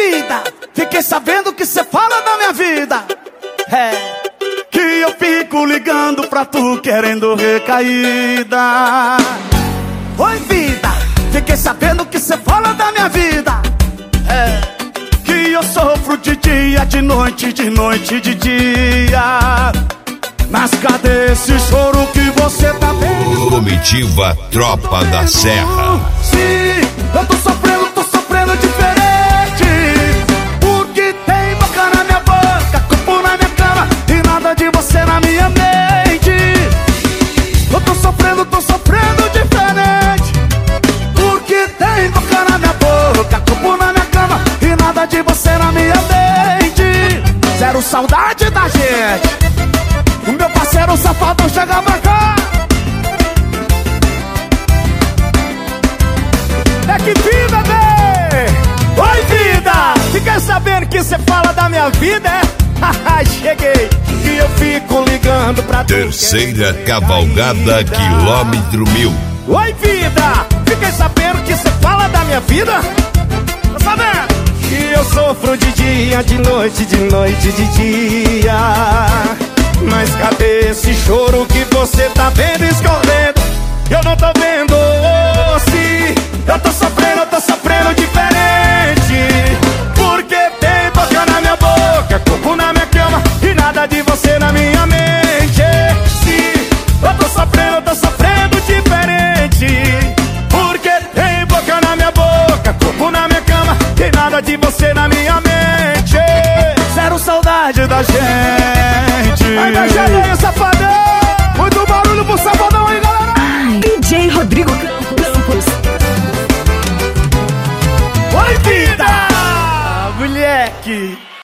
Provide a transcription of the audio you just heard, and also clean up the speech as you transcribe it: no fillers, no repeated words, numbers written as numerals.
vida, fiquei sabendo que cê fala da minha vida. Que eu fico ligando pra tu querendo recaída. Oi vida, fiquei sabendo que cê fala da minha vida. Que eu sofro de dia, de noite, de noite, de dia. Mas cadê esse choro que você tá vendo? Comitiva Tropa da Serra. Sim, eu tô sofrendo diferente. Porque tem boca na minha boca, corpo na minha cama e nada de você na minha mente. Eu tô sofrendo diferente. Porque tem boca na minha boca, corpo na minha cama e nada de você na minha mente. Zero saudade da gente. O meu parceiro safadão chega pra cá. É que vida, bebê! Oi, vida! Fiquei sabendo que você fala da minha vida, é? Cheguei! E eu fico ligando pra tu. Terceira cavalgada, quilômetro 1000. Oi, vida! Fiquei sabendo que você fala da minha vida? Tá sabendo? Que eu sofro de dia, de noite, de noite, de dia. Mas cadê esse choro que você tá vendo escorrendo? Eu não tô vendo, se eu tô sofrendo diferente. Porque tem boca na minha boca, corpo na minha cama e nada de você na minha mente. Se eu tô sofrendo diferente. Porque tem boca na minha boca, corpo na minha cama e nada de você na minha mente. Zero saudade da gente. Aí da geneia, safadão. Muito barulho pro safadão aí, galera. DJ Rodrigo Campos. Oi, vida! Moleque!